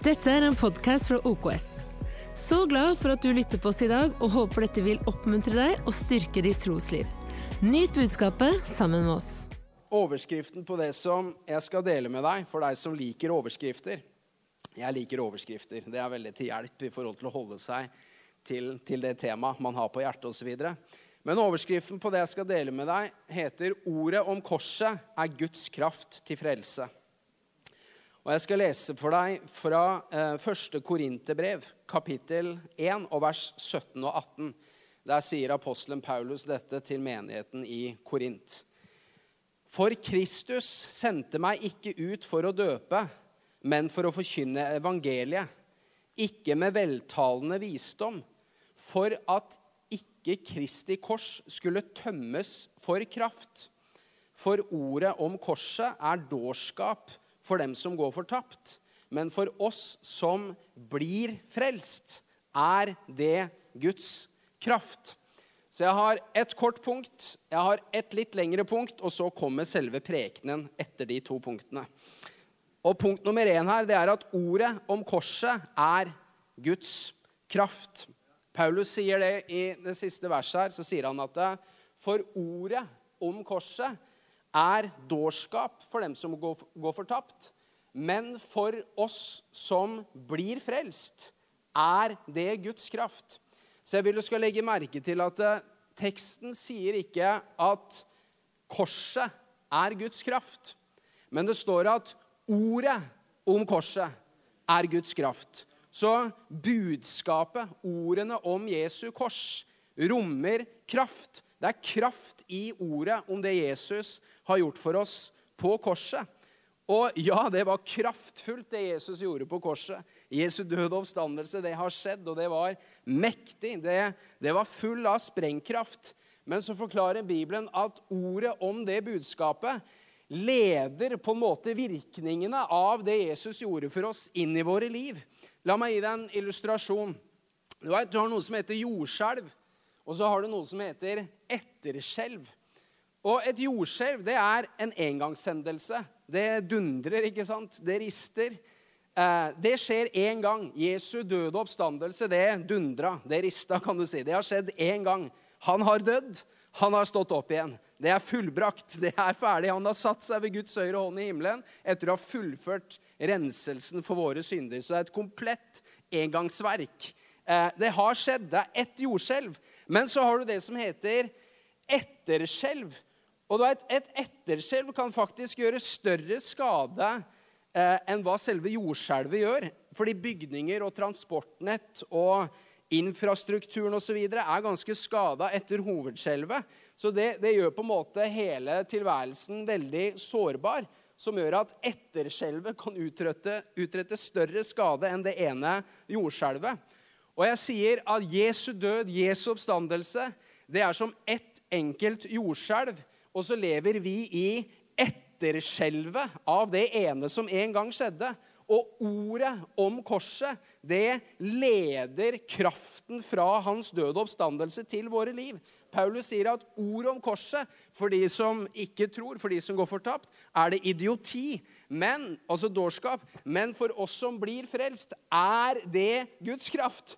Dette en podcast fra OKS. Så glad for at du lytter på oss i dag, og håper dette vil oppmuntre deg og styrke ditt trosliv. Nyt budskapet sammen med oss. Overskriften på det som jeg skal dele med deg, for deg som liker overskrifter. Jeg liker overskrifter. Det er veldig til hjelp i forhold til å holde seg til det temaet man har på hjertet og så videre. Men overskriften på det jeg skal dele med deg heter «Ordet om korset er Guds kraft til frelse». Og jeg skal lese for deg fra 1. Korinterbrev, kapittel 1 og vers 17 og 18. Der sier apostelen Paulus dette til menigheten i Korint. «For Kristus sendte meg ikke ut for å døpe, men for å forkynne evangeliet, ikke med veltalende visdom, for at ikke Kristi kors skulle tømmes for kraft. For ordet om korset er dårskap for dem som går fortapt, men for oss som blir frelst, er det Guds kraft». Så jeg har et kort punkt, jeg har et litt lengre punkt, og så kommer selve prekenen etter de to punktene. Og punkt nummer 1 her, det er at ordet om korset er Guds kraft. Paulus sier det i det siste verset her, så sier han at for ordet om korset er dårskap for dem som går fortapt, men for oss som blir frelst, er det Guds kraft. Så jeg vil du skal legge merke til at teksten sier ikke at korset er Guds kraft, men det står at ordet om korset er Guds kraft. Så budskapet, ordene om Jesu kors, rommer kraft. Det er kraft i ordet om det Jesus har gjort for oss på korset. Og ja, det var kraftfullt det Jesus gjorde på korset. Jesu døde oppstandelse, det har skjedd, og det var mektig. Det var full av sprengkraft. Men så forklarer Bibelen at ordet om det budskapet leder på en måte virkningene av det Jesus gjorde for oss inn i våre liv. La meg gi deg en illustrasjon. Du har noe som heter jordskjelv, og så har du noe som heter etterskjelv. Og et jordskjelv, det er en engangshendelse. Det dundrer, ikke sant? Det rister. Det skjer en gang. Jesu døde oppstandelse, det dundra, det rista, kan du si. Det har skjedd en gang. Han har dødd, han har stått opp igjen. Det er fullbrakt, det er ferdig. Han har satt seg ved Guds høyre hånd i himmelen etter å ha fullført renselsen for våre synder. Så det er et komplett engangsverk. Det har skjedd, det er ett jordskjelv. Men så har du det som heter etterskjelv. Og et etterskjelv kan faktisk gjøre større skade enn hva selve jordskjelvet gjør. Fordi bygninger og transportnett og infrastrukturen og så videre er ganske skadet etter hovedskjelvet. Så det gjør på en måte hele tilværelsen veldig sårbar, som gjør at etterskjelvet kan utrette større skade enn det ene jordskjelvet. Og jeg sier at Jesu død, Jesu oppstandelse, det er som ett enkelt jordskjelv, og så lever vi i etterskjelvet av det ene som en gang skjedde. Og ordet om korset, det leder kraften fra hans døde oppstandelse til våre liv. Paulus sier at ordet om korset, for de som ikke tror, for de som går fortapt, er det idioti, altså dårskap, men for oss som blir frelst, er det Guds kraft.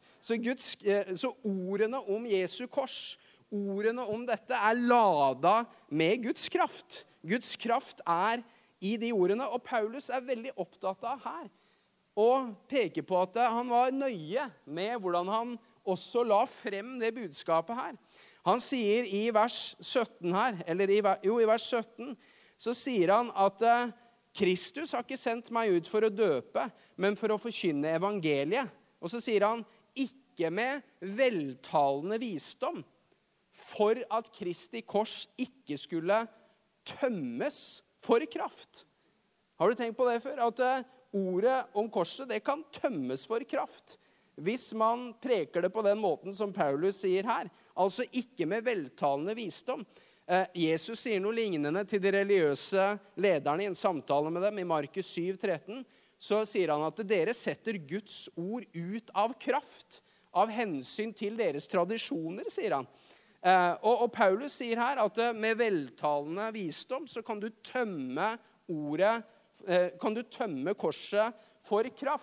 Så ordene om Jesu kors, ordene om dette er ladet med Guds kraft. Guds kraft er i de ordene, og Paulus er veldig opptatt av her. Og peker på at han var nøye med hvordan han også la frem det budskapet her. Han sier i vers 17 her, i vers 17, så sier han at Kristus har ikke sendt meg ut for å døpe, men for å forkynne evangeliet. Og så sier han, ikke med veltalende visdom, for at Kristi kors ikke skulle tømmes for kraft. Har du tenkt på det før? At ordet om korset, det kan tømmes for kraft. Hvis man preker det på den måten som Paulus sier her, altså ikke med veltalende visdom. Jesus sier noe lignende til de religiøse lederne i en samtale med dem i Markus 7:13. Så sier han at dere setter Guds ord ut av kraft, av hensyn til deres tradisjoner, sier han. Og Paulus sier her at med veltalende visdom så kan du tømme korset for kraft.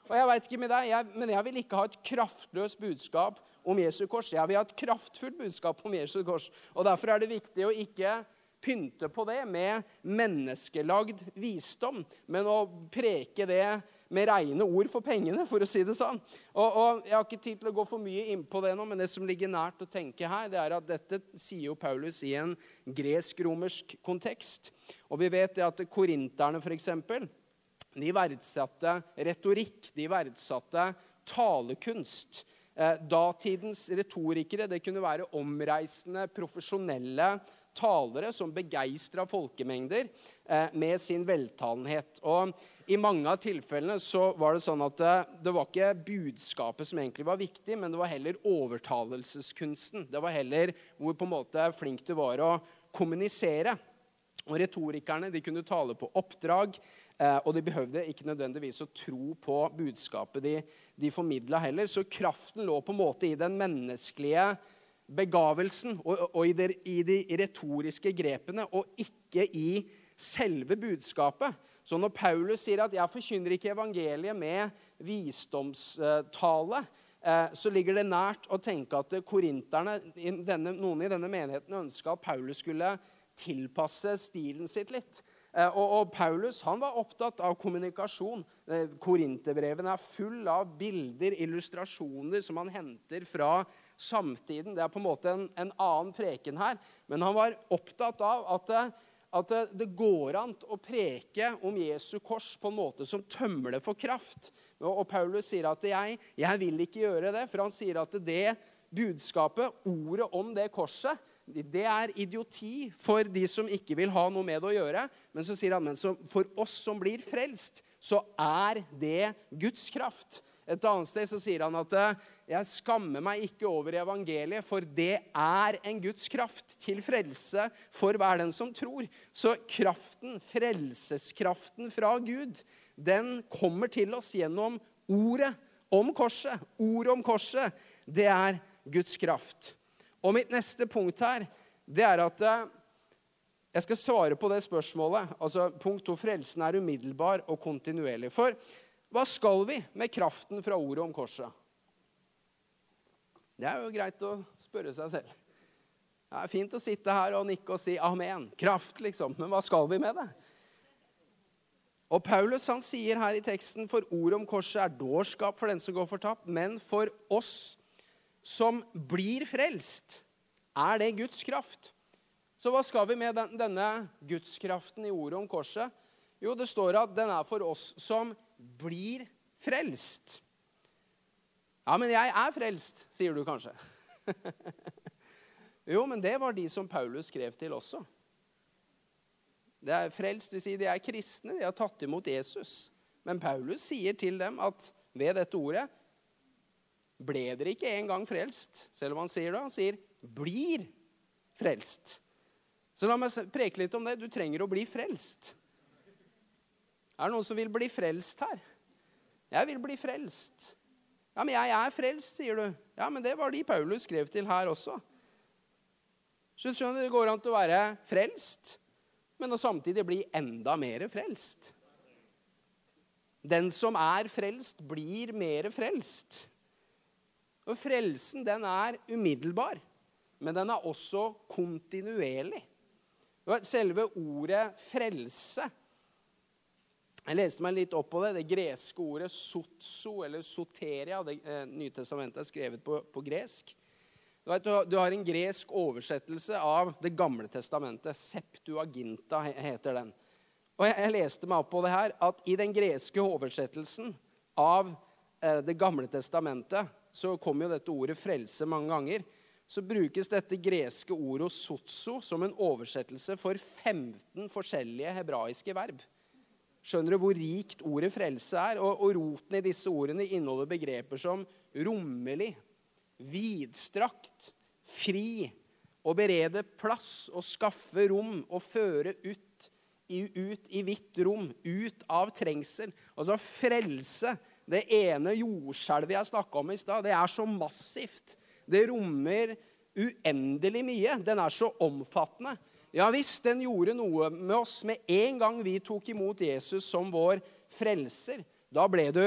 Og jeg vet ikke med deg, men jeg vil ikke ha et kraftløst budskap om Jesu kors. Jeg vil ha et kraftfullt budskap om Jesu kors. Og derfor er det viktig å ikke pynte på det med menneskelagd visdom, men å preke det med rene ord for pengene, for å si det sånn. Og jeg har ikke tid til å gå for mye inn på det nå, men det som ligger nært å tenke her, det er at dette sier jo Paulus i en gresk-romersk kontekst. Og vi vet det at korinterne for eksempel, de verdsatte retorikk, de verdsatte talekunst. Datidens retorikere, det kunne være omreisende, profesjonelle talere som begeistret folkemengder med sin veltalenhet. Og i mange av tilfellene så var det sånn at det var ikke budskapet som egentlig var viktig, men det var heller overtalelseskunsten. Det var heller hvor på en måte flink du var å kommunisere. Og retorikerne, de kunne tale på oppdrag, og de behøvde ikke nødvendigvis å tro på budskapet de formidlet heller. Så kraften lå på en måte i den menneskelige begavelsen og i de retoriske grepene, og ikke i selve budskapet. Så når Paulus sier at jeg forkynner ikke evangeliet med visdomstale, så ligger det nært å tenke at korinterne, noen i denne menigheten ønsket at Paulus skulle tilpasse stilen sitt litt. Og Paulus, han var opptatt av kommunikasjon. Korinterbrevene er full av bilder, illustrasjoner som han henter fra samtiden. Det er på en måte en annen preken her. Men han var opptatt av at det går an å preke om Jesu kors på en måte som tømmer det for kraft. Og Paulus sier at jeg vil ikke gjøre det, for han sier at det budskapet, ordet om det korset, det er idioti for de som ikke vil ha noe med det å gjøre. Men så sier han, men for oss som blir frelst, så er det Guds kraft. Et annet sted så sier han at jeg skammer meg ikke over evangeliet, for det er en Guds kraft til frelse for hver den som tror. Så kraften, frelseskraften fra Gud, den kommer til oss gjennom ordet om korset. Ordet om korset, det er Guds kraft. Og mitt neste punkt her, det er at jeg skal svare på det spørsmålet. Altså, punkt 2, frelsen er umiddelbar og kontinuerlig. For hva skal vi med kraften fra ordet om korset? Det er jo greit å spørre seg selv. Det er fint å sitte her og nikke og si amen. Kraft liksom, men hva skal vi med det? Og Paulus han sier her i teksten, for ordet om korset er dårskap for den som går fortapt, men for oss som blir frelst, er det Guds kraft. Så hva skal vi med denne Guds kraften i ordet om korset? Jo, det står at den er for oss som blir frelst. Ja, men jeg er frelst, sier du kanskje. Jo, men det var de som Paulus skrev til også. Det er frelst, vil si de er kristne, de har tatt imot Jesus. Men Paulus sier til dem at ved dette ordet, ble dere ikke en gang frelst, selv om han sier det. Han sier, blir frelst. Så la meg preke litt om det. Du trenger å bli frelst. Er det noen som vil bli frelst her? Jeg vil bli frelst. Ja, men jeg er frelst, sier du. Ja, men det var de Paulus skrev til her også. Så skjønner du, det går an til å være frelst, men å samtidig bli enda mer frelst. Den som er frelst, blir mer frelst. Og frelsen, den er umiddelbar, men den er også kontinuerlig. Selve ordet frelse, jeg leste meg litt opp på det greske ordet sotso, eller soteria, det Nye Testamentet er skrevet på gresk. Du har en gresk oversettelse av det gamle testamentet, Septuaginta heter den. Og jeg leste meg opp på det her, at i den greske oversettelsen av det gamle testamentet, så kommer jo dette ordet frelse mange ganger, så brukes dette greske ordet sotso som en oversettelse for 15 forskjellige hebraiske verb. Skjønner du hvor rikt ordet frelse er? Og roten i disse ordene inneholder begreper som rommelig, vidstrakt, fri, å berede plass, å skaffe rom, å føre ut i vidt rom, ut av trengsel. Altså frelse, det ene jordskjelvet jeg snakket om i sted, det er så massivt. Det rommer uendelig mye. Den er så omfattende. Ja visst, den gjorde noe med oss med en gang vi tok imot Jesus som vår frelser. Da ble du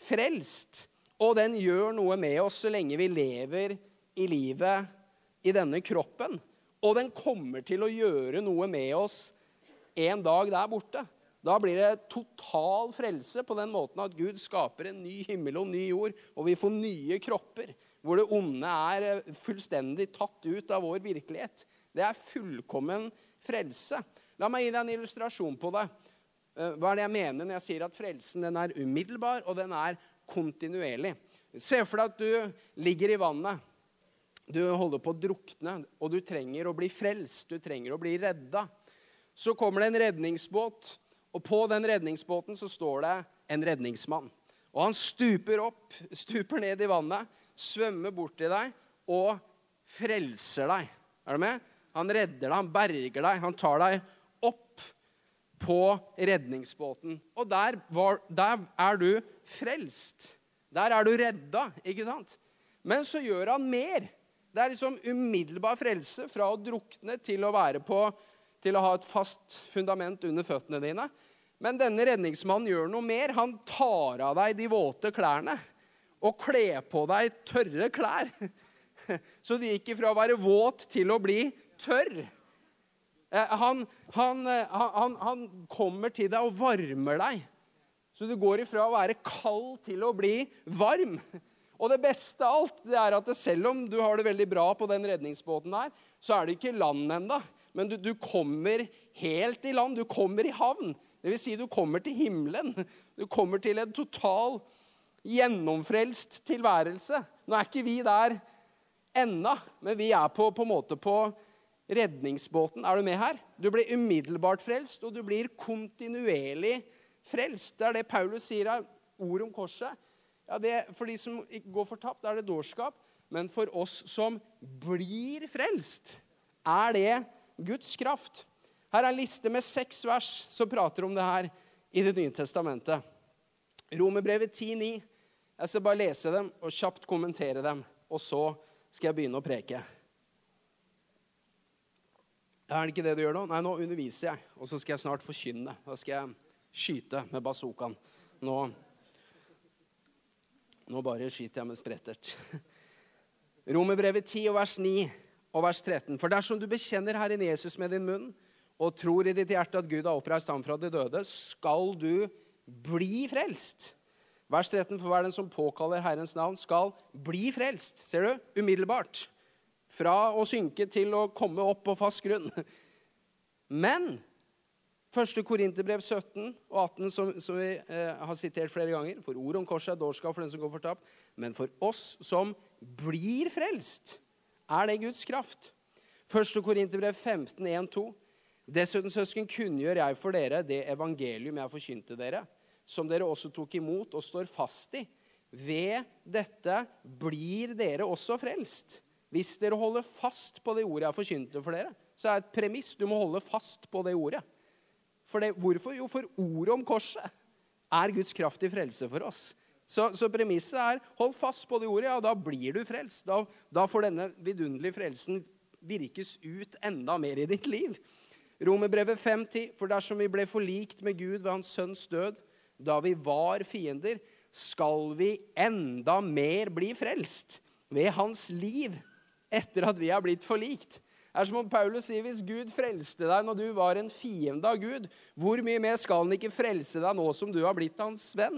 frelst. Og den gjør noe med oss så lenge vi lever i livet i denne kroppen. Og den kommer til å gjøre noe med oss en dag der borte. Da blir det total frelse på den måten at Gud skaper en ny himmel og ny jord, og vi får nye kropper, hvor det onde er fullstendig tatt ut av vår virkelighet. Det er fullkommen frelse. La meg gi deg en illustrasjon på det. Hva er det jeg mener når jeg sier at frelsen den er umiddelbar, og den er kontinuerlig? Se for deg at du ligger i vannet. Du holder på å drukne, og du trenger å bli frelst. Du trenger å bli redda. Så kommer det en redningsbåt, og på den redningsbåten så står det en redningsmann. Og han stuper ned i vannet, svømmer bort til deg og frelser deg. Er du med? Han redder deg, han berger deg, han tar deg opp på redningsbåten. Og der er du frelst. Der er du redda, ikke sant? Men så gjør han mer. Det er liksom umiddelbar frelse fra å drukne til å til å ha et fast fundament under føttene dine. Men denne redningsmannen gjør noe mer. Han tar av deg de våte klærne og kler på deg tørre klær. Så du gikk fra å være våt til å bli tørr. Han kommer til deg og varmer deg. Så du går ifra å være kald til å bli varm. Og det beste av alt, det er at selv om du har det veldig bra på den redningsbåten her, så er det ikke land enda. Men du kommer helt i land, du kommer i havn. Det vil si du kommer til himmelen. Du kommer til en total gjennomfrelst tilværelse. Nå er ikke vi der enda, men vi er på en måte på redningsbåten. Er du med her? Du blir umiddelbart frelst, og du blir kontinuerlig frelst. Det er det Paulus sier her, ord om korset. Ja, for de som ikke går fortapt, er det dårskap. Men for oss som blir frelst, er det Guds kraft. Her er en liste med 6 vers som prater om det her i Det nye testamentet. Romerbrevet 10:9. Jeg skal bare lese dem og kjapt kommentere dem, og så skal jeg begynne å preke. Er det ikke det du gjør nå? Nei, nå underviser jeg, og så skal jeg snart forkynne. Da skal jeg skyte med bazookaen. Nå bare skyter jeg med sprettert. Romerbrevet 10 og vers 9 og vers 13. For dersom du bekjenner Herren Jesus med din munn, og tror i ditt hjerte at Gud har oppreist ham fra de døde, skal du bli frelst. Vers 13, for hver den som påkaller Herrens navn skal bli frelst. Ser du? Umiddelbart. Fra å synke til å komme opp på fast grunn. Men 1. Korinterbrev 17 og 18, som vi har sitert flere ganger, for ord om korset er dårskap for den som går fortapt, men for oss som blir frelst, er det Guds kraft. 1. Korinterbrev 15, 1-2. Dessuten, søsken, kunngjør jeg for dere det evangelium jeg forkynte dere, som dere også tok imot og står fast i. Ved dette blir dere også frelst. Hvis dere holder fast på det ordet jeg forkynte for dere, så er det et premiss, du må holde fast på det ordet. Hvorfor? Jo, for ordet om korset er Guds kraft i frelse for oss. Så premisset er, hold fast på det ordet, ja, da blir du frelst. Da får denne vidunderlige frelsen virkes ut enda mer i ditt liv. Romerbrevet 5:10, for dersom vi ble forlikt med Gud ved hans sønns død, da vi var fiender, skal vi enda mer bli frelst ved hans liv etter at vi har blitt forlikt. Det er som om Paulus sier, hvis Gud frelste deg når du var en fiende av Gud, hvor mye mer skal han ikke frelse deg nå som du har blitt hans venn?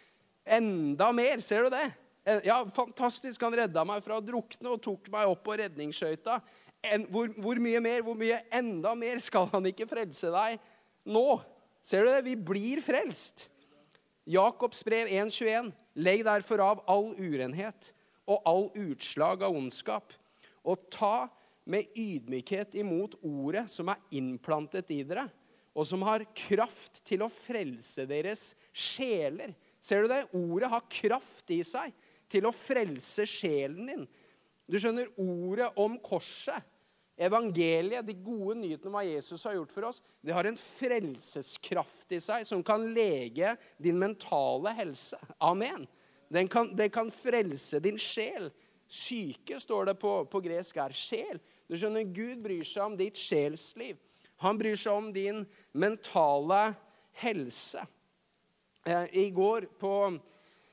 Enda mer, ser du det? Ja, fantastisk, han redda meg fra å drukne og tok meg opp på redningsskøyta. Hvor mye mer, hvor mye enda mer skal han ikke frelse deg nå? Ser du det? Vi blir frelst. Jakobs brev 1:21. Legg derfor av all urenhet og all utslag av ondskap, og ta med ydmykhet imot ordet som er innplantet i dere, og som har kraft til å frelse deres sjeler. Ser du det? Ordet har kraft i seg til å frelse sjelen din. Du skjønner, ordet om korset, evangeliet, de gode nyhetene om hva Jesus har gjort for oss, det har en frelseskraft i seg som kan lege din mentale helse. Amen. Det kan frelse din sjel. Syke, står det på gresk, er sjel. Du skjønner, Gud bryr seg om ditt sjelsliv. Han bryr seg om din mentale helse. I går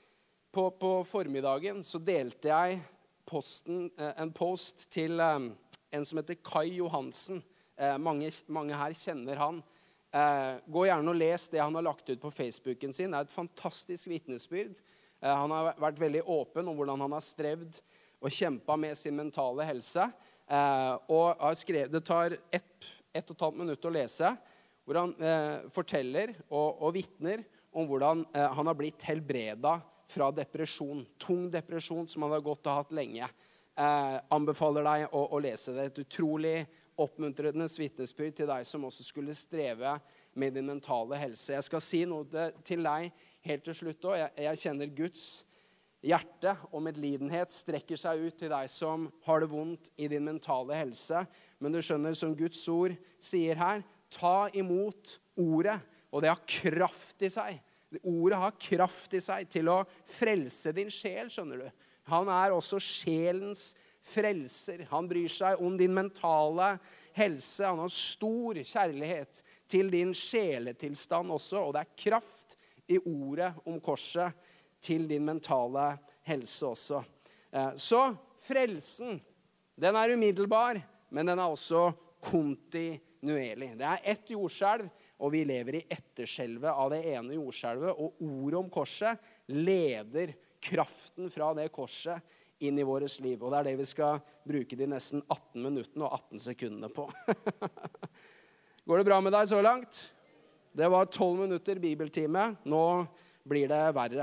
på formiddagen så delte jeg en post til en som heter Kai Johansen. Mange her kjenner han. Gå gjerne og les det han har lagt ut på Facebooken sin. Det et fantastisk vitnesbyrd. Han har vært veldig åpen om hvordan han har strevd og kjempet med sin mentale helse. Og har skrevet, det tar 1,5 minutter å lese, hvor han forteller og vittner om hvordan han har blitt helbredet fra depresjon. Tung depresjon som han har gått og hatt lenge. Anbefaler deg å lese det. Et utrolig oppmuntrende vitnesbyrd til deg som også skulle streve med din mentale helse. Jeg skal si noe til deg helt til slutt også. Jeg kjenner Guds hjerte og medlidenhet strekker seg ut til deg som har det vondt i din mentale helse. Men du skjønner, som Guds ord sier her, ta imot ordet, og det har kraft i seg. Ordet har kraft i seg til å frelse din sjel, skjønner du. Han også sjelens frelser. Han bryr seg om din mentale helse. Han har stor kjærlighet til din sjeletilstand også, og det kraft i ordet om korset til din mentale helse også. Så frelsen, den umiddelbar, men den også kontinuerlig. Det ett jordskjelv, og vi lever i etterskjelvet av det ene jordskjelvet, og ordet om korset leder kraften fra det korset inn i våres liv. Og det det vi skal bruke de nesten 18 minuttene og 18 sekundene på. Går det bra med deg så langt? Det var 12 minutter bibeltime. Nå blir det verre.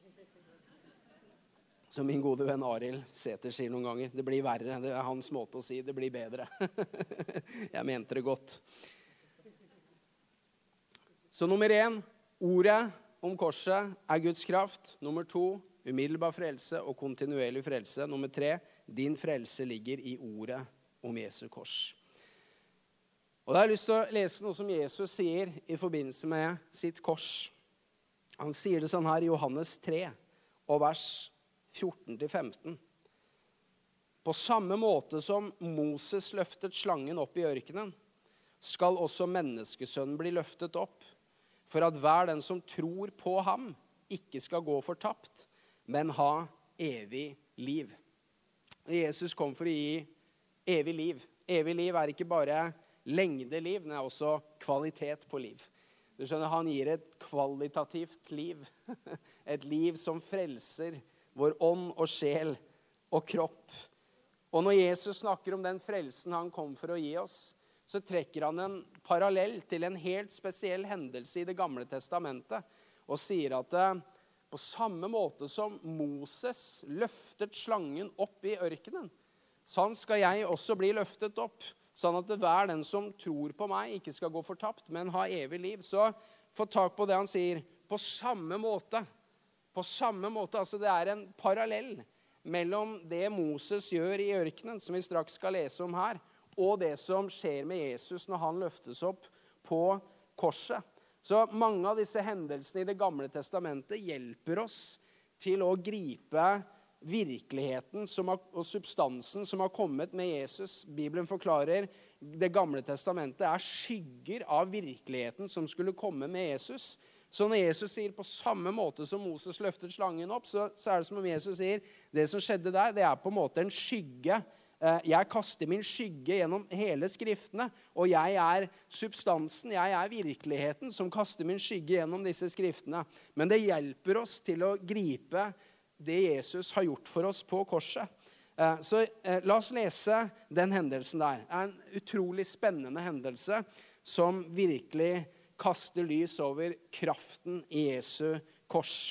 Som min gode venn Arild Sæther sier noen ganger. Det blir verre. Det hans måte å si det blir bedre. Jeg mente det godt. Så nummer 1, ordet om korset Guds kraft. Nummer 2, umiddelbar frelse og kontinuerlig frelse. Nummer 3, din frelse ligger i ordet om Jesu kors. Og da har jeg lyst til å lese noe som Jesus sier i forbindelse med sitt kors. Han sier det sånn her i Johannes 3, og vers 14-15. På samme måte som Moses løftet slangen opp i ørkenen, skal også menneskesønnen bli løftet opp, for at hver den som tror på ham ikke skal gå fortapt, men ha evig liv. Jesus kom for å gi evig liv. Evig liv ikke bare lengdeliv, men også kvalitet på liv. Du skjønner, han gir et kvalitativt liv. Et liv som frelser vår ånd og sjel og kropp. Og når Jesus snakker om den frelsen han kom for å gi oss, så trekker han en parallell til en helt spesiell hendelse i det gamle testamentet, og sier at på samme måte som Moses løftet slangen opp i ørkenen, sånn skal jeg også bli løftet opp, sånn at hver den som tror på meg ikke skal gå fortapt, men ha evig liv. Så få tak på det han sier, på samme måte. På samme måte, altså det en parallell mellom det Moses gjør i ørkenen, som vi straks skal lese om her, og det som skjer med Jesus når han løftes opp på korset. Så mange av disse hendelsene i det gamle testamentet hjelper oss til å gripe virkeligheten og substansen som har kommet med Jesus. Bibelen forklarer det gamle testamentet skygger av virkeligheten som skulle komme med Jesus. Så når Jesus sier på samme måte som Moses løftet slangen opp, så det som om Jesus sier det som skjedde der, det på en måte en skygge. Jeg kaster min skygge gjennom hele skriftene, og jeg substansen, jeg virkeligheten som kaster min skygge gjennom disse skriftene. Men det hjelper oss til å gripe det Jesus har gjort for oss på korset. Så la oss lese den hendelsen der. Det en utrolig spennende hendelse som virkelig kaster lys over kraften i Jesu kors,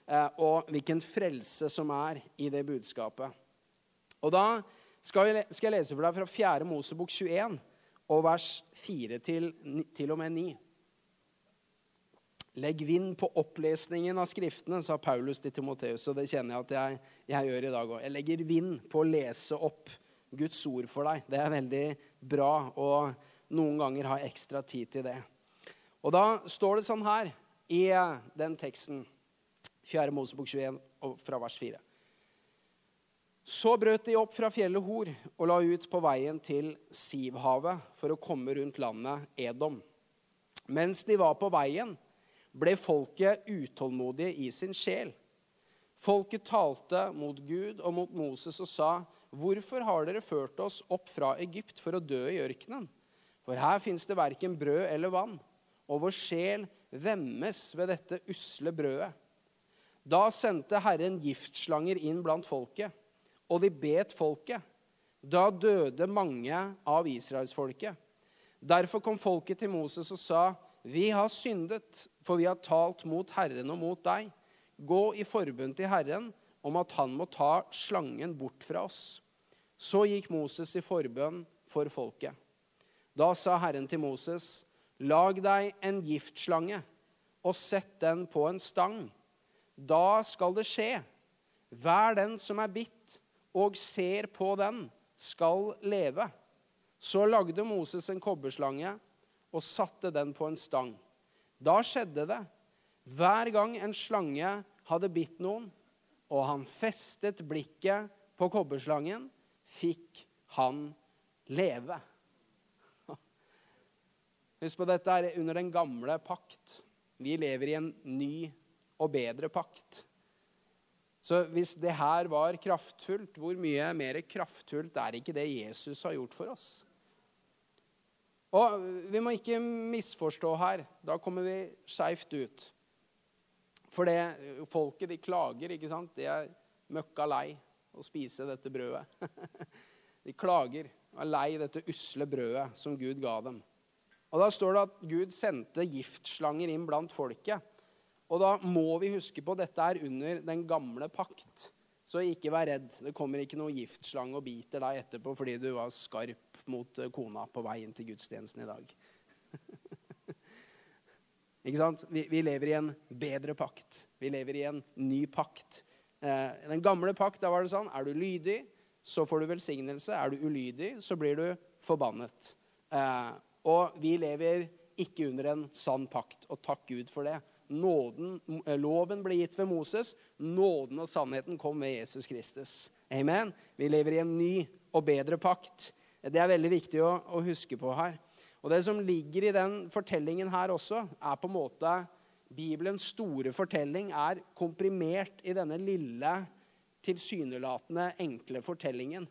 og hvilken frelse som i det budskapet. Og da skal jeg lese for deg fra 4. Mosebok 21, og vers 4 til og med 9. Legg vind på opplesningen av skriftene, sa Paulus til Timoteus, og det kjenner jeg at jeg gjør i dag også. Jeg legger vind på å lese opp Guds ord for deg. Det veldig bra, og noen ganger ha ekstra tid til det. Og da står det sånn her i den teksten, 4. Mosebok 21, fra vers 4. Så brøt de opp fra fjellet Hor og la ut på veien til Sivhavet for å komme rundt landet Edom. Mens de var på veien, ble folket utålmodige i sin sjel. Folket talte mot Gud og mot Moses og sa, «Hvorfor har dere ført oss opp fra Egypt for å dø i ørkenen? For her finnes det hverken brød eller vann, og vår sjel vemmes ved dette usle brødet.» Da sendte Herren giftslanger inn blant folket, og de bet folket. Da døde mange av Israelsfolket. Derfor kom folket til Moses og sa, «Vi har syndet, for vi har talt mot Herren og mot deg. Gå i forbund til Herren om at han må ta slangen bort fra oss.» Så gikk Moses i forbønn for folket. Da sa Herren til Moses, «Lag deg en giftslange og sett den på en stang. Da skal det skje. Hver den som er bitt og ser på den skal leve.» Så lagde Moses en kobberslange og satte den på en stang. Da skjedde det. Hver gang en slange hadde bitt noen, og han festet blikket på kobberslangen, fikk han leve. Husk på, dette er under den gamle pakt. Vi lever i en ny og bedre pakt. Så hvis det her var kraftfullt, hvor mye mer kraftfullt er ikke det Jesus har gjort for oss? Og vi må ikke misforstå her. Da kommer vi skjevt ut. For det folket, de klager, ikke sant? De er møkka lei å spise dette brødet. De klager og er lei dette usle brødet som Gud ga dem. Og da står det at Gud sendte giftslanger inn blant folket. Og da må vi huske på at dette er under den gamle pakt. Så ikke vær redd. Det kommer ikke noen giftslange og biter deg etterpå fordi du var skarp mot kona på veien til gudstjenesten i dag. Ikke sant? Vi lever i en bedre pakt. Vi lever i en ny pakt. Den gamle pakt, da var det sånn, er du lydig, så får du velsignelse. Er du ulydig, så blir du forbannet. Og vi lever ikke under en sann pakt, og takk Gud for det. Loven ble gitt ved Moses, nåden og sannheten kom ved Jesus Kristus. Amen. Vi lever i en ny og bedre pakt. Det er veldig viktig å huske på her. Og det som ligger i den fortellingen her også, er på en måte Bibelens store fortelling er komprimert i denne lille, tilsynelatende enkle fortellingen.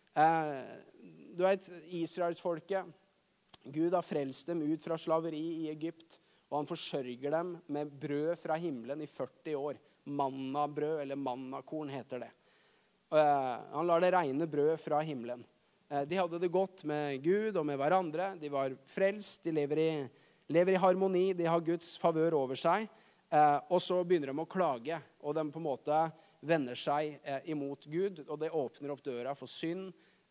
Du vet, Israelsfolket, Gud har frelst dem ut fra slaveri i Egypt, og han forsørger dem med brød fra himmelen i 40 år. Mannabrød, eller mannakorn heter det. Han lar det regne brød fra himmelen. De hadde det godt med Gud og med hverandre. De var frelst, de lever i harmoni, de har Guds favør over seg. Og så begynner de å klage, og de på en måte vender seg imot Gud. Og det åpner opp døra for synd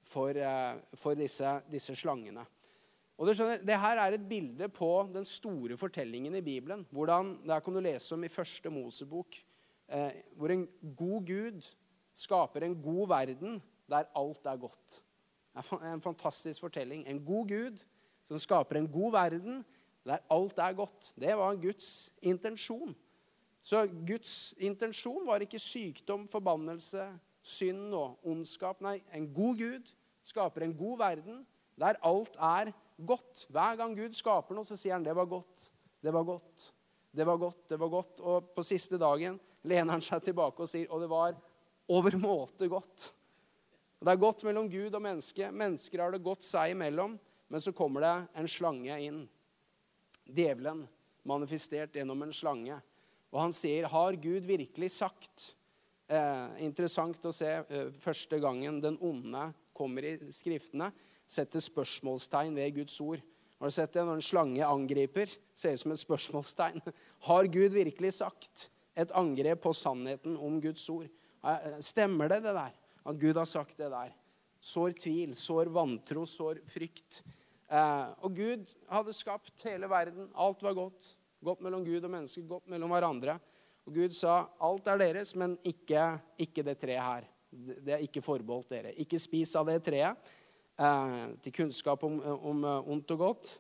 for disse slangene. Og du skjønner, det her er et bilde på den store fortellingen i Bibelen. Der kan du lese om i første Mosebok, hvor en god Gud skaper en god verden der alt er godt. Det er en fantastisk fortelling. En god Gud som skaper en god verden der alt er godt. Det var Guds intensjon. Så Guds intensjon var ikke sykdom, forbannelse, synd og ondskap. Nei, en god Gud skaper en god verden der alt er godt. Hver gang Gud skaper noe, så sier han det var godt, det var godt, det var godt, det var godt. Og på siste dagen lener han seg tilbake og sier, og det var overmåte godt. Det er godt mellom Gud og menneske. Mennesker har det godt seg imellom, men så kommer det en slange inn. Djevelen, manifestert gjennom en slange. Og han sier, har Gud virkelig sagt? Interessant å se første gangen den onde kommer i skriftene, setter spørsmålstegn ved Guds ord. Har du sett det når en slange angriper? Ser ut som et spørsmålstegn. Har Gud virkelig sagt et angrep på sannheten om Guds ord? Stemmer det der? At Gud har sagt det der. Sår tvil, sår vantro, sår frykt. Og Gud hadde skapt hele verden. Alt var godt. Godt mellom Gud og mennesker, godt mellom hverandre. Og Gud sa, alt er deres, men ikke det treet her. Det er ikke forbeholdt dere. Ikke spis av det treet. Til kunnskap om ondt og godt.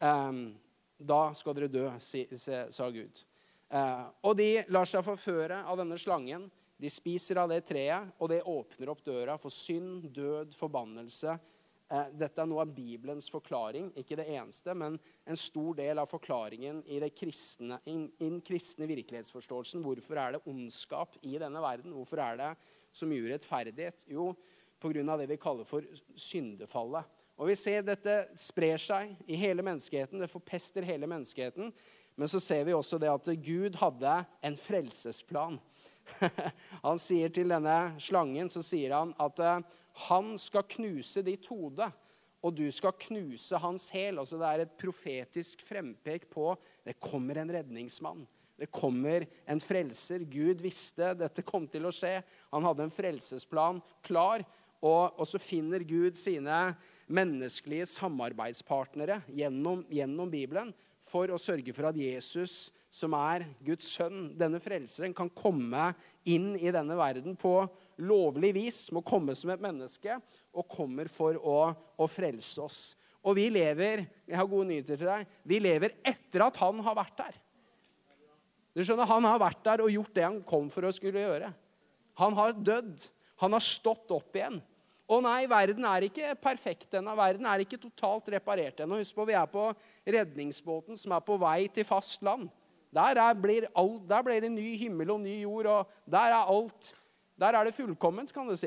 Da skal dere dø, sa Gud. Og de lar seg forføre av denne slangen. De spiser av det treet, og det åpner opp døra for synd, død, forbannelse Dette noe av Bibelens forklaring, ikke det eneste, men en stor del av forklaringen i den kristne virkelighetsforståelsen. Hvorfor det ondskap i denne verden? Hvorfor det så mye urettferdighet? Jo, på grunn av det vi kaller for syndefallet. Og vi ser dette sprer seg i hele menneskeheten, det forpester hele menneskeheten. Men så ser vi også det at Gud hadde en frelsesplan. Han sier til denne slangen, så sier han at han skal knuse ditt hode, og du skal knuse hans hæl. Altså det et profetisk frempek på, det kommer en redningsmann. Det kommer en frelser. Gud visste dette kom til å skje. Han hadde en frelsesplan klar, og så finner Gud sine menneskelige samarbeidspartnere gjennom Bibelen, for å sørge for at Jesus, som Guds sønn, denne frelseren, kan komme inn i denne verden på lovlig vis, må komme som et menneske, og kommer for å frelse oss. Og vi lever, jeg har gode nyheter til deg, vi lever etter at han har vært der. Du skjønner, han har vært der og gjort det han kom for å skulle gjøre. Han har dødd, han har stått opp igjen. Og nei, verden ikke perfekt ennå. Verden ikke totalt reparert ennå. Husk på, vi på redningsbåten som på vei til fast land. Der blir det ny himmel og ny jord, og der alt. Der det fullkomment, kan du si.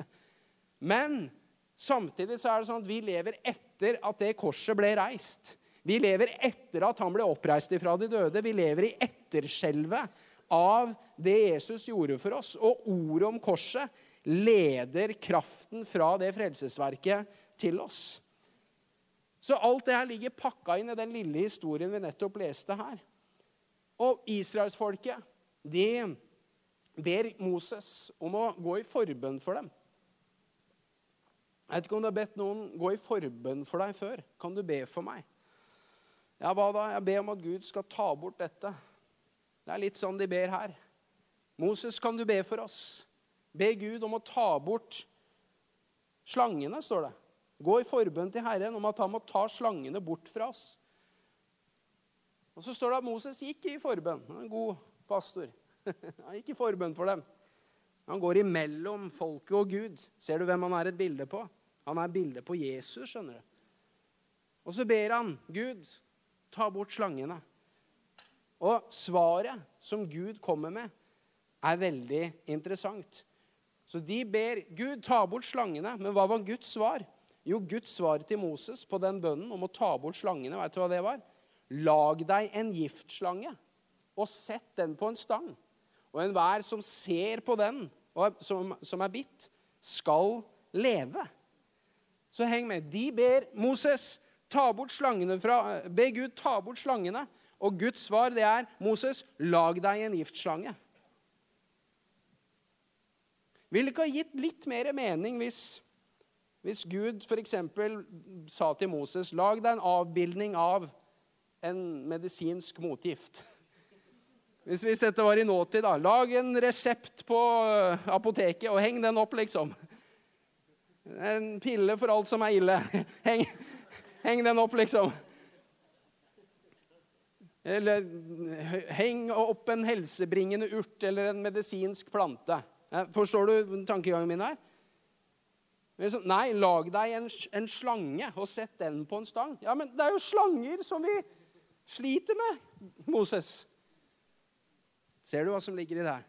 Men samtidig så det sånn at vi lever etter at det korset ble reist. Vi lever etter at han ble oppreist ifra de døde. Vi lever i etterskjelvet av det Jesus gjorde for oss. Og ordet om korset leder kraften fra det frelsesverket til oss. Så alt det her ligger pakket inn i den lille historien vi nettopp leste her. Og Israelsfolket, de ber Moses om å gå i forbønn for dem. Jeg vet ikke om du har bedt noen gå i forbønn for deg før. Kan du be for meg? Ja, hva da? Jeg ber om at Gud skal ta bort dette. Det litt sånn de ber her. Moses, kan du be for oss? Be Gud om å ta bort slangene, står det. Gå i forbønn til Herren om at han må ta slangene bort fra oss. Og så står det at Moses gikk i forbønn. Han en god pastor. Han gikk i forbønn for dem. Han går imellom folket og Gud. Ser du hvem han et bilde på? Han et bilde på Jesus, skjønner du. Og så ber han, Gud, ta bort slangene. Og svaret som Gud kommer med, veldig interessant. Så de ber Gud ta bort slangene, men hva var Guds svar? Jo, Guds svar til Moses på den bønnen om å ta bort slangene, vet du hva det var? Lag deg en giftslange, og sett den på en stang. Og enhver som ser på den, og som bitt, skal leve. Så heng med. De ber Moses ta bort slangene be Gud ta bort slangene, og Guds svar det Moses, lag deg en giftslange. Vil det ikke ha gitt litt mer mening hvis Gud for eksempel sa til Moses, lag deg en avbildning av en medisinsk motgift. Hvis dette var i nåtid, da, lag en resept på apoteket og heng den opp, liksom. En pille for alt som ille. Heng den opp, liksom. Eller heng opp en helsebringende urt eller en medisinsk plante. Forstår du tankegangen min her? Nei, lag deg en slange og sett den på en stang. Ja, men det jo slanger som vi sliter med, Moses. Ser du hva som ligger i det her?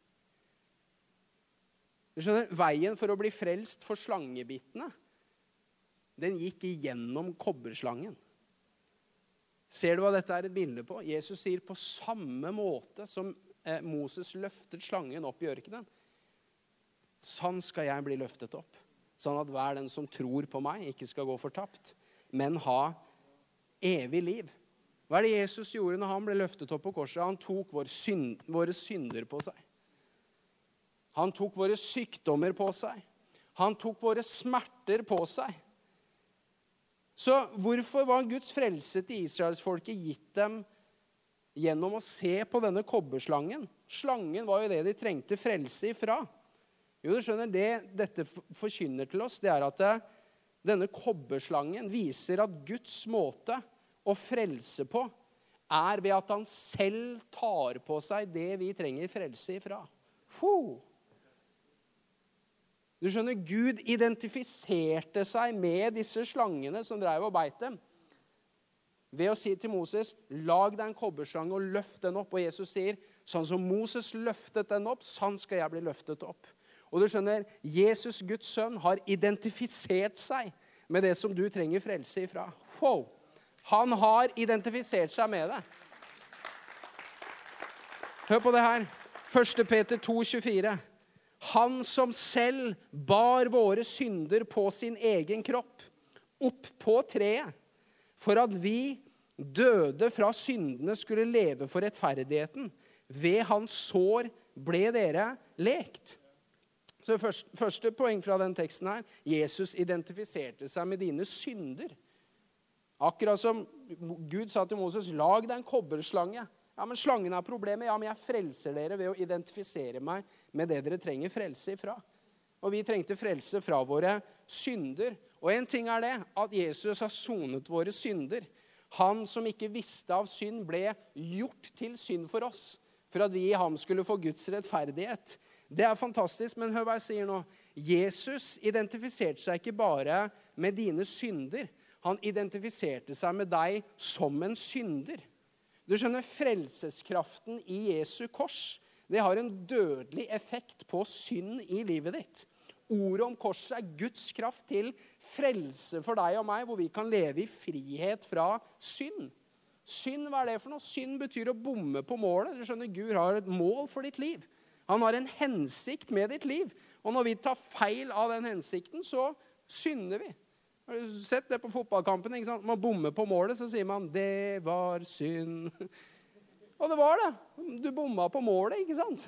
Du skjønner, veien for å bli frelst for slangebittene, den gikk igjennom kobberslangen. Ser du hva dette et bilde på? Jesus sier på samme måte som Moses løftet slangen opp i ørkenen. Sånn skal jeg bli løftet opp. Sånn at hver den som tror på meg ikke skal gå fortapt, men ha evig liv. Hva det Jesus gjorde når han ble løftet opp på korset? Han tok våre synder på seg. Han tok våre sykdommer på seg. Han tok våre smerter på seg. Så hvorfor var Guds frelse til Israelsfolket gitt dem gjennom å se på denne kobberslangen? Slangen var jo det de trengte frelse ifra. Jo, du skjønner, dette forkynner til oss, det at denne kobberslangen viser at Guds måte å frelse på ved at han selv tar på seg det vi trenger frelse ifra. Du skjønner, Gud identifiserte seg med disse slangene som drev og beit dem. Ved å si til Moses, lag deg en kobberslange og løft den opp. Og Jesus sier, sånn som Moses løftet den opp, sånn skal jeg bli løftet opp. Og du skjønner, Jesus, Guds sønn, har identifisert seg med det som du trenger frelse ifra. Wow! Han har identifisert seg med det. Hør på det her. 1. Peter 2,24. Han som selv bar våre synder på sin egen kropp, opp på treet, for at vi døde fra syndene skulle leve for rettferdigheten. Ved hans sår ble dere lekt. Så første poeng fra den teksten her. Jesus identifiserte seg med dine synder. Akkurat som Gud sa til Moses, lag deg en kobberslange. Ja, men slangen er problemet. Ja, men jeg frelser dere ved å identifisere meg med det dere trenger frelse ifra. Og vi trengte frelse fra våre synder. Og en ting er det, at Jesus har sonet våre synder. Han som ikke visste av synd ble gjort til synd for oss, for at vi i ham skulle få Guds rettferdighet. Det er fantastisk, men hør hva jeg sier nå. Jesus identifiserte seg ikke bare med dine synder. Han identifiserte seg med deg som en synder. Du skjønner, frelseskraften i Jesu kors, det har en dødelig effekt på synd i livet ditt. Ordet om korset er Guds kraft til frelse for deg og meg, hvor vi kan leve i frihet fra synd. Synd, hva er det for noe? Synd betyr å bomme på målet. Du skjønner, Gud har et mål for ditt liv. Han har en hensikt med ditt liv. Og når vi tar feil av den hensikten, så synder vi. Har du sett det på fotballkampen? Ikke sant? Man bommer på målet, så sier man, det var synd. Og det var det. Du bomma på målet, ikke sant?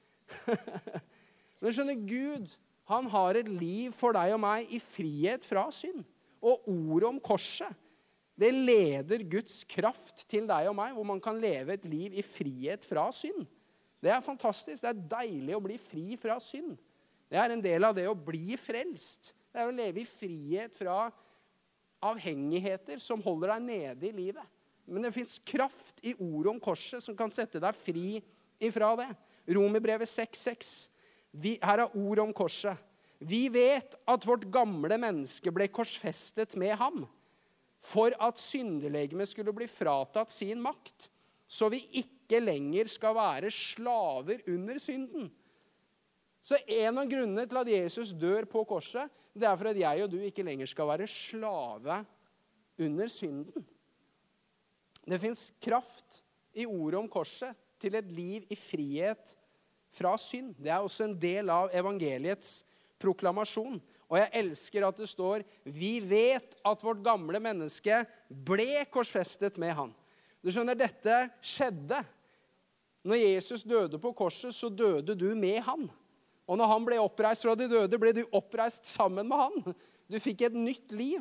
Men du skjønner, Gud, han har et liv for deg og meg i frihet fra synd. Og ordet om korset, det leder Guds kraft til deg og meg, hvor man kan leve et liv i frihet fra synd. Det er fantastisk. Det er deilig å bli fri fra synd. Det er en del av det å bli frelst. Det er å leve i frihet fra avhengigheter som holder deg nede i livet. Men det finnes kraft i ordet om korset som kan sette deg fri ifra det. Romerbrevet 6,6. Her er ord om korset. Vi vet at vårt gamle menneske ble korsfestet med ham, for at syndelegemet skulle bli fratatt sin makt, så vi ikke lenger skal være slaver under synden. Så en av grunnene til at Jesus dør på korset, det er for at jeg og du ikke lenger skal være slave under synden. Det finnes kraft i ordet om korset til et liv i frihet fra synd. Det er også en del av evangeliets proklamasjon. Og jeg elsker at det står, vi vet at vårt gamle menneske ble korsfestet med han. Du skjønner, dette skjedde. Når Jesus døde på korset, så døde du med han. Og når han ble oppreist fra de døde, ble du oppreist sammen med han. Du fikk et nytt liv.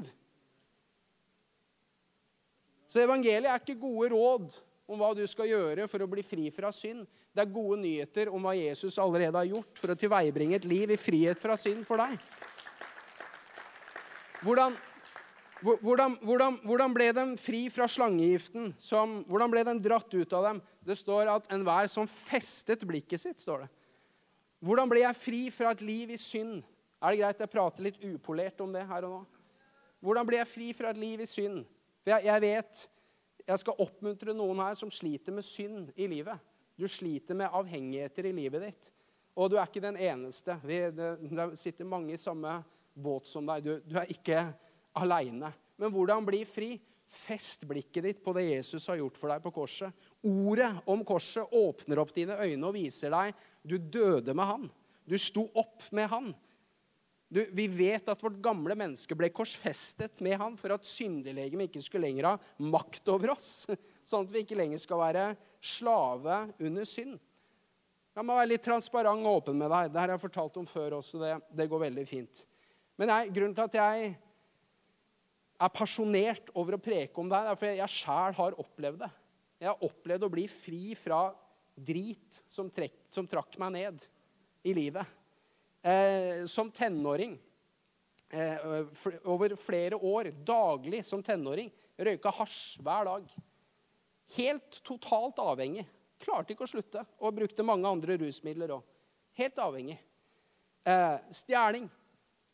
Så evangeliet er ikke gode råd om hva du skal gjøre for å bli fri fra synd. Det er gode nyheter om hva Jesus allerede har gjort for å tilveiebringe et liv i frihet fra synd for deg. Hvordan ble de fri fra slangegiften? Hvordan ble de dratt ut av dem? Det står at enhver som festet blikket sitt, står det. Hvordan ble jeg fri fra et liv i synd? Er det greit jeg prater litt upolert om det her og nå? Hvordan ble jeg fri fra et liv i synd? For jeg vet, jeg skal oppmuntre noen her som sliter med synd i livet. Du sliter med avhengigheter i livet ditt. Og du er ikke den eneste. Det sitter mange i samme båt som deg. Du er ikke alene. Men hvordan bli fri? Fest blikket ditt på det Jesus har gjort for deg på korset. Ordet om korset åpner opp dine øyne og viser deg du døde med han. Du sto opp med han. Vi vet at vårt gamle menneske ble korsfestet med han for at syndelegemet ikke skulle lenger ha makt over oss. Sånn at vi ikke lenger skal være slave under synd. Jeg må være litt transparent og åpen med deg. Det her har jeg fortalt om før også. Det går veldig fint. Men grunnen til at jeg er pasjonert over å preke om det, er fordi jeg selv har opplevd det. Jeg har opplevd å bli fri fra drit som trakk meg ned i livet. Som tenåring, over flere år, daglig som tenåring, røyka hasj hver dag. Helt totalt avhengig. Klarte ikke å slutte, og brukte mange andre rusmidler også. Helt avhengig. Stjerning.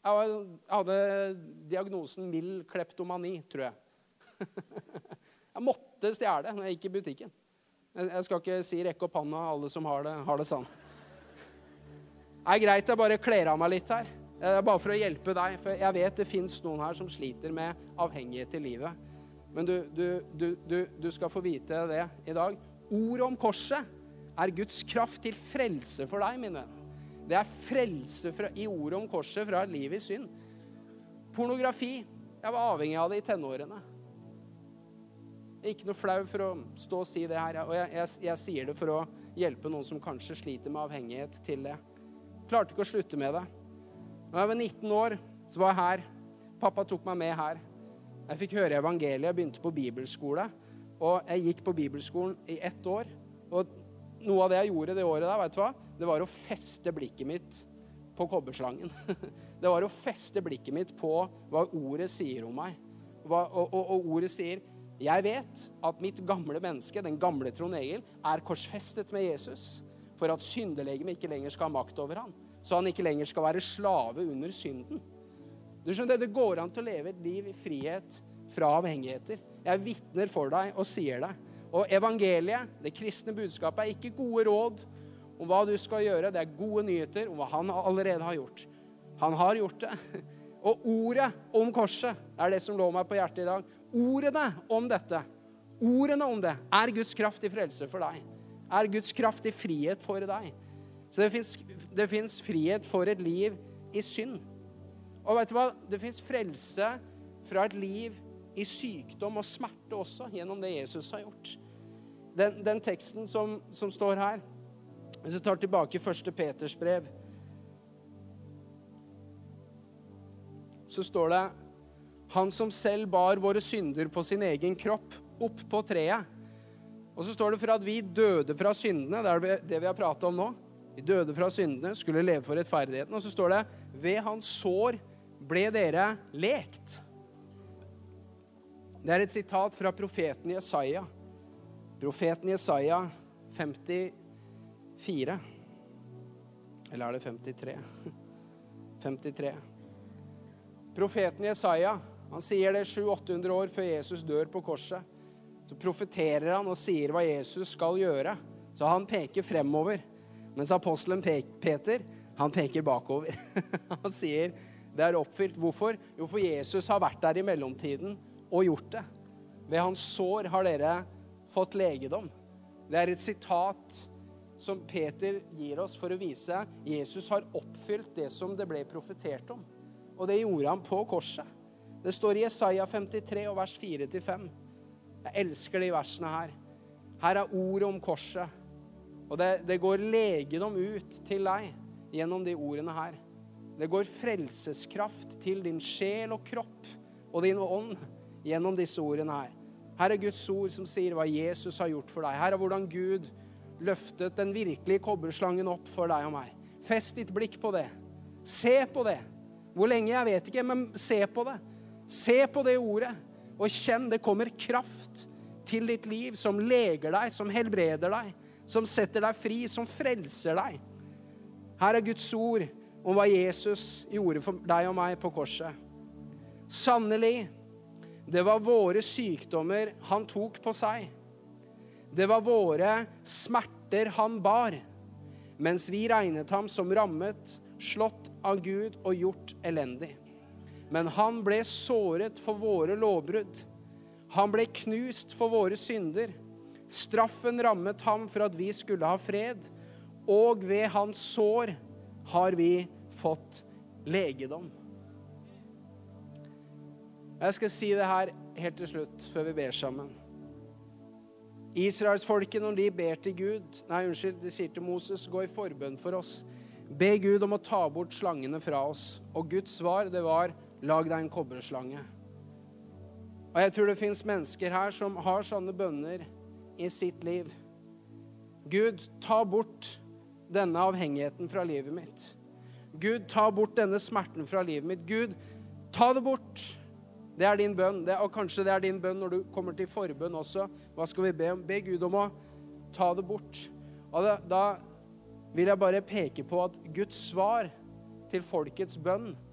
Jeg hadde diagnosen mild kleptomani, tror jeg. Jeg måtte stjele når jeg gikk i butikken. Jeg skal ikke si rekke opp hånda, alle som har det sånn. Det greit, jeg bare kler av meg litt her. Det bare for å hjelpe deg, for jeg vet det finnes noen her som sliter med avhengighet i livet. Men du skal få vite det i dag. Ordet om korset Guds kraft til frelse for deg, min venn. Det frelse i ordet om korset fra et liv i synd. Pornografi, jeg var avhengig av det i tenårene. Ikke noe flau for å stå og si det her, og jeg sier det for å hjelpe noen som kanskje sliter med avhengighet til det. Klarte ikke å slutte med det. Når jeg var 19 år, så var jeg her. Pappa tok meg med her. Jeg fikk høre evangeliet, jeg begynte på bibelskole, og jeg gikk på bibelskolen i 1 år, og noe av det jeg gjorde det året der, vet du hva? Det var å feste blikket mitt på kobberslangen. Det var å feste blikket mitt på hva ordet sier om meg. Og ordet sier, jeg vet at mitt gamle menneske, den gamle Trond Egil, korsfestet med Jesus, for at syndelegemet ikke lenger skal ha makt over han, så han ikke lenger skal være slave under synden. Du skjønner, det går an til å leve et liv i frihet fra avhengigheter. Jeg vitner for deg og sier det. Og evangeliet, det kristne budskapet, ikke gode råd om hva du skal gjøre. Det gode nyheter om hva han allerede har gjort. Han har gjort det. Og ordet om korset det som lå meg på hjertet i dag. Ordene om dette, ordene om det, Guds kraft i frelse for deg. Guds kraft i frihet for deg. Så det finnes frihet for et liv i synd. Og vet du hva? Det finnes frelse fra et liv i sykdom og smerte også, gjennom det Jesus har gjort. Den teksten som står her, hvis jeg tar tilbake 1. Peters brev, så står det, han som selv bar våre synder på sin egen kropp opp på treet. Og så står det for at vi døde fra syndene, det det vi har pratet om nå. Vi døde fra syndene, skulle leve for rettferdigheten. Og så står det, ved hans sår ble dere lekt. Det et sitat fra profeten Jesaja. Profeten Jesaja 54. Eller det 53? 53. Profeten Jesaja, han sier det 700-800 år før Jesus dør på korset. Så profeterer han og sier hva Jesus skal gjøre. Så han peker fremover. Mens apostelen Peter, han peker bakover. Han sier, det oppfylt. Hvorfor? Jo, for Jesus har vært der i mellomtiden og gjort det. Ved hans sår har dere fått legedom. Det et sitat som Peter gir oss for å vise Jesus har oppfylt det som det ble profetert om. Og det gjorde han på korset. Det står i Jesaja 53 og vers 4-5. Jeg elsker de versene her. Her ordet om korset. Og det går legedom ut til deg gjennom de ordene her. Det går frelseskraft til din sjel og kropp og din ånd gjennom disse ordene her. Her Guds ord som sier hva Jesus har gjort for deg. Her hvordan Gud løftet den virkelige kobberslangen opp for deg og meg. Fest ditt blikk på det. Se på det. Hvor lenge jeg vet ikke, men se på det. Se på det ordet, og kjenn det kommer kraft til ditt liv som leger deg, som helbreder deg, som setter deg fri, som frelser deg. Her Guds ord om hva Jesus gjorde for deg og meg på korset. Sannelig, det var våre sykdommer han tok på seg. Det var våre smerter han bar, mens vi regnet ham som rammet, slått av Gud og gjort elendig. Men han ble såret for våre lovbrudd. Han ble knust for våre synder. Straffen rammet ham for at vi skulle ha fred, og ved hans sår har vi fått legedom. Jeg skal si det her helt til slutt, før vi ber sammen. Israelsfolket, når de ber til Gud, de sier til Moses, gå i forbønn for oss. Be Gud om å ta bort slangene fra oss. Og Guds svar, det var, lag deg en kobberslange. Og jeg tror det finnes mennesker her som har sånne bønner i sitt liv. Gud, ta bort denne avhengigheten fra livet mitt. Gud, ta bort denne smerten fra livet mitt. Gud, ta det bort. Det din bønn, og kanskje det din bønn når du kommer til forbønn også. Hva skal vi be om? Be Gud om å ta det bort. Og da vil jeg bare peke på at Guds svar til folkets bønn,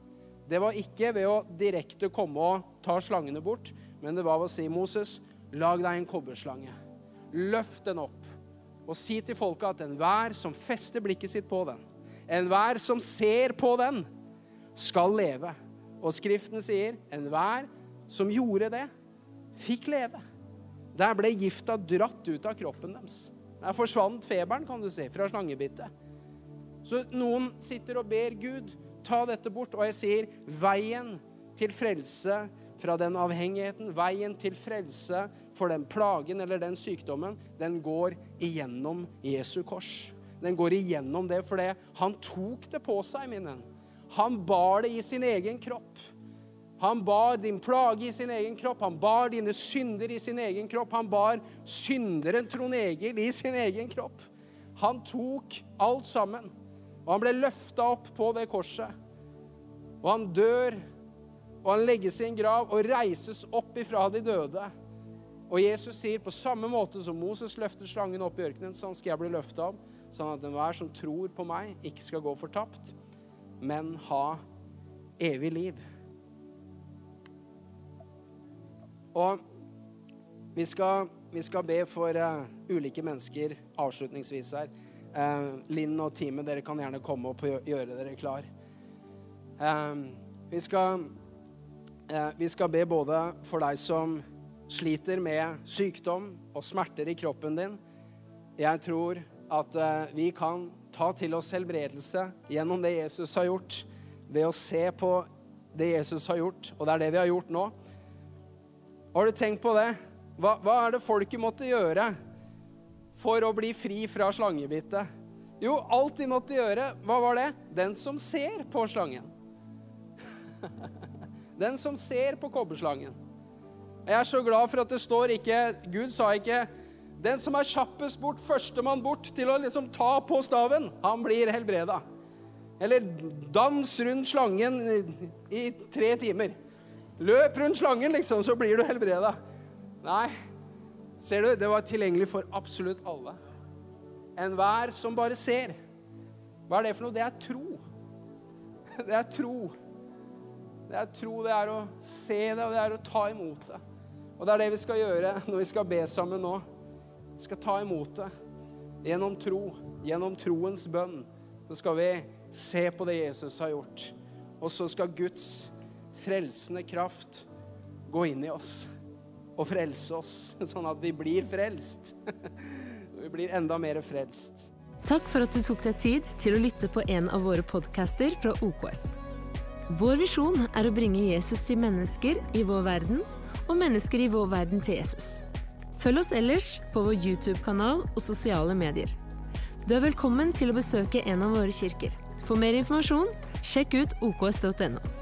det var ikke ved å direkte komme og ta slangene bort, men det var ved å si, Moses, lag deg en kobberslange. Løft den opp, og si til folket at enhver som fester blikket sitt på den, enhver som ser på den, skal leve. Og Skriften sier, enhver som gjorde det, fikk leve. Der ble gifta dratt ut av kroppen deres. Der forsvant feberen, kan du si, fra slangebittet. Så noen sitter og ber Gud, ta dette bort, og jeg sier, veien til frelse fra den avhengigheten, veien til frelse for den plagen eller den sykdommen, den går igjennom Jesu kors. Den går igjennom det, for han tok det på seg, min venn. Han bar det i sin egen kropp. Han bar din plage i sin egen kropp. Han bar dine synder i sin egen kropp. Han bar synderen Trond Egil i sin egen kropp. Han tok alt sammen. Og han ble løftet opp på det korset. Og han dør, og han legges i en grav og reises opp ifra de døde. Og Jesus sier, på samme måte som Moses løfter slangen opp i ørkenen, sånn skal jeg bli løftet opp, sånn at enhver som tror på meg ikke skal gå fortapt, men ha evig liv. Og vi skal be for ulike mennesker avslutningsvis her. Linn og teamet, dere kan gjerne komme opp og gjøre dere klar. Vi skal be både for deg som sliter med sykdom og smerter i kroppen din. Jeg tror at vi kan ta til oss helbredelse gjennom det Jesus har gjort, ved å se på det Jesus har gjort, og det er det vi har gjort nå. Har du tenkt på det? Hva er det folket måtte gjøre for å bli fri fra slangebittet? Jo, alt de måtte gjøre, hva var det? Den som ser på slangen. Den som ser på kobberslangen. Jeg er så glad for at det står ikke, Gud sa ikke, den som er kjappest bort, førstemann bort til å liksom ta på staven, han blir helbredet. Eller dans rundt slangen i 3 timer. Løp rundt slangen liksom, så blir du helbredet. Nei, ser du, det var tilgjengelig for absolutt alle. Enhver som bare ser. Hva er det for noe? Det er tro. Det er tro. Det er tro, det er å se det, og det er å ta imot det. Og det er det vi skal gjøre når vi skal be sammen nå. Vi skal ta imot det. Gjennom tro, gjennom troens bønn, så skal vi se på det Jesus har gjort. Og så skal Guds frelsende kraft gå inn i oss og frelse oss, sånn at vi blir frelst. Vi blir enda mer frelst. Takk for at du tok deg tid til å lytte på en av våre podcaster fra OKS. Vår visjon er å bringe Jesus til mennesker i vår verden, og mennesker i vår verden til Jesus. Følg oss ellers på vår YouTube-kanal og sosiale medier. Du er velkommen til å besøke en av våre kirker. For mer informasjon, sjekk ut oks.no.